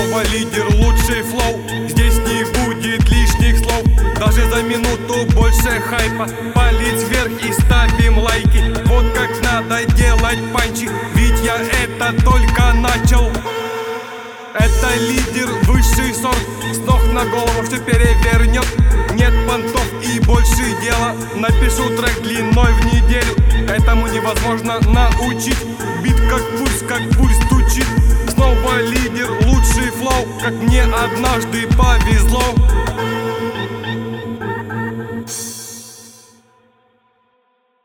Снова лидер, лучший флоу. Здесь не будет лишних слов. Даже за минуту больше хайпа. Палец вверх и ставим лайки. Вот как надо делать панчи. Ведь я это только начал. Это лидер, высший сорт. С ног на голову все перевернет. Нет понтов и больше дела. Напишу трек длиной в неделю. Этому невозможно научить. Бит как пульс стучит. Снова лидер, лучший флоу. Как мне однажды повезло.